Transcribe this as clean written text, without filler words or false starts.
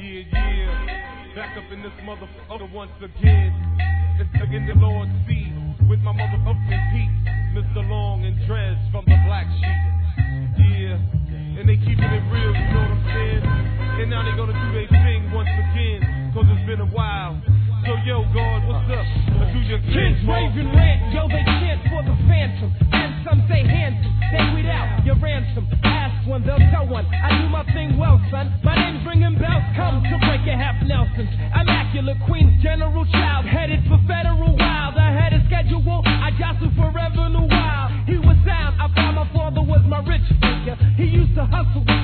Back up in this motherfucker once again. It's again the Lord C with my motherfucking Pete, Mr. Long and Drez from the Black Sheep. Yeah, and they keeping it real, you know what I'm saying? And now they gonna do their thing once again, cause it's been a while. So yo, God, what's up? Do your kids raving rant, yo, they chant for the phantom. And some say handsome, they weed out your ransom. Ask one, they'll tell one, I do my thing well, son. My name's ringing bells, come to break a half Nelson. Immaculate Queen's general child, headed for federal wild. I had a schedule, I jostled for revenue wild. He was sound, I found my father was my rich figure. He used to hustle